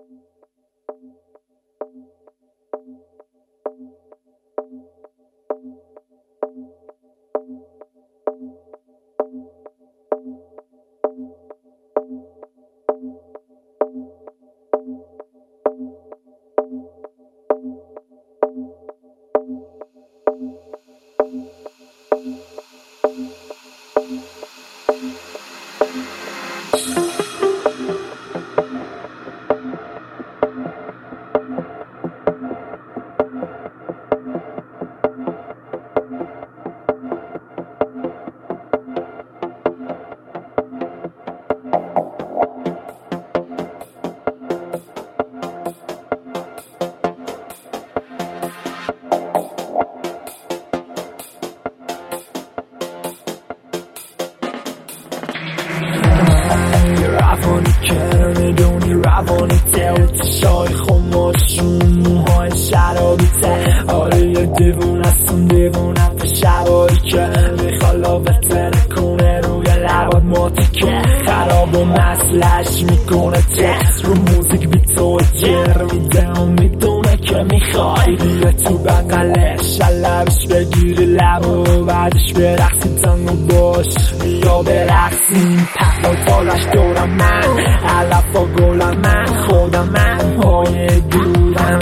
روانی که میدونی روانی ته چشای خماشون موهای شرابی ته آره یه دیوون هستم دیوونم به شبایی که میخوالا بهتره کنه روی لبات موتی که خراب و مسلش میکنه تکس رو موزیک بی تو جر میده و میدونه که میخوای بیا تو بقلش لبش بگیری لب و بعدش برقصیم تنگو باش بیا برقصیم پالاش دورم من علف و گلم من خودم من های دورم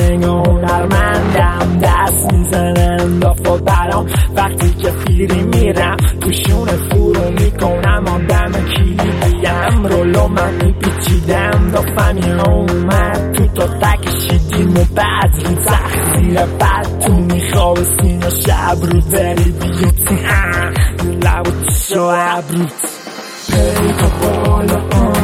هنرمندم دست میزنم دافا برام وقتی که فیری میرم توشون فرو میکنم آدم کلیدیم رولو من میپیچیدم دافمی اومد تو تا تکشیدیم و بعد رو تخصیر بعد تو میخواب سینه شب رو بری بیوتی لب و چشا عبروت پیکا بالا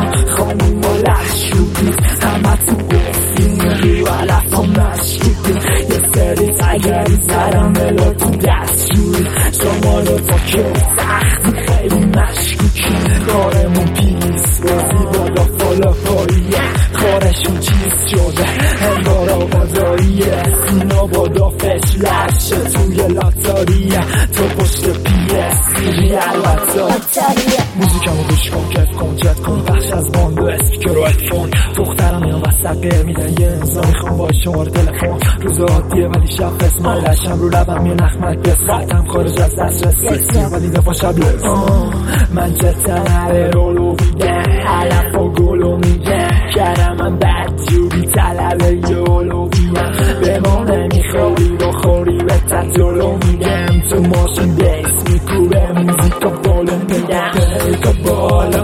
خانوم و لحشوبی همه تو گفتین رو علف ها مشکوبی یه سری تگری زرم بلا تو دستشوی شما رو تا که سختی خیلی مشکوکی کارمون پیس بازی بالا فالا پاییه کارشون چیز شده انگار آباداییه سینا بادا فشلشه توی لاتاریه تو پشت پیسی لاتاریه موزیکمو گوش کن کف کن چت کن بخش از باند و اسپیکر و ایفون دخترم یا وسط قیر میدن یه امضا میخوام با شماره تلفن روز عادیه ولی شب اسمایلشم رو لبم یه نخمک بسرتم خارج از دسترس ولی دفعه شب لرز من چتنه رولو میدن علف و گلو میدن کردم من بدجوری طلب یولو بیان به ما نمیخوری بخوری به تطولو میدم تو ماشین بیس میکوره موزیکا بولو میدم پیکا بالا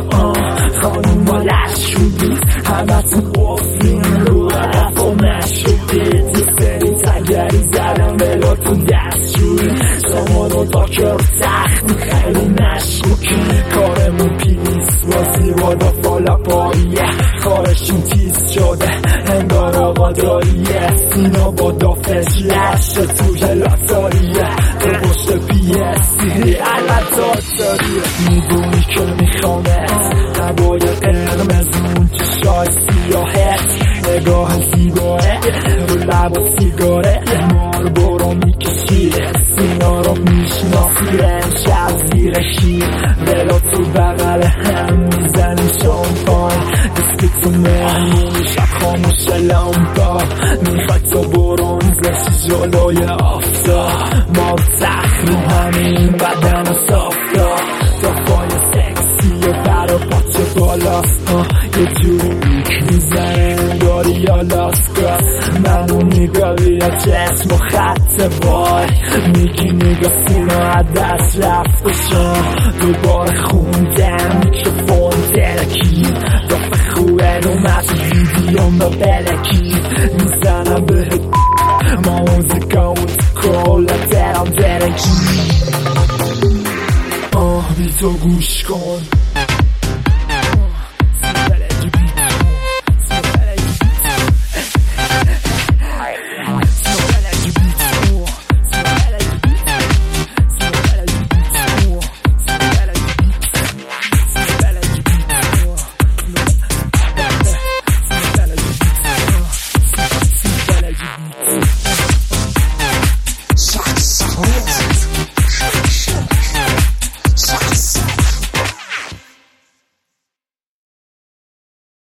خانوم با لشوبی همه تو بافین رو عرف و مشوبی تو سری تگری زدم بلا تو دستشوی شما رو تا کر سخت خیلی مشکوکی کارمون پیس بازی بادا فالا پاییه کارشون تیز شده انگار آقاداییه سینا بادا فشلشه توی لاتاریه تو پشت پیسی لاتاریه میدونی که میخوامت نبای قرمزون چشای سیاهت نگاه زیباره رو لب و سیگاره مار برو میکشی سینا رو میشناسی رنش از زیر شیر ولا تو بغل هم میزنی شامپان دستی تو مهمونی شب خاموش لامپا میخوای تو برونز بشی جلوی آفتاب ما رو همین بدن و صافتا دفای سکسی و برا پاچه بالاست یه جوری میک میزنه انگاری یا لاسکاس منو نگاهی یا چشم و خط وای میگی نگاه سینا از دست رفته شم دوباره خوندم میکروفون ترکی دفعه خوبه اومد ویدیوم با بلکی میزنم بهت موزیکامو تو کلت درم درکی بی تو گوش کن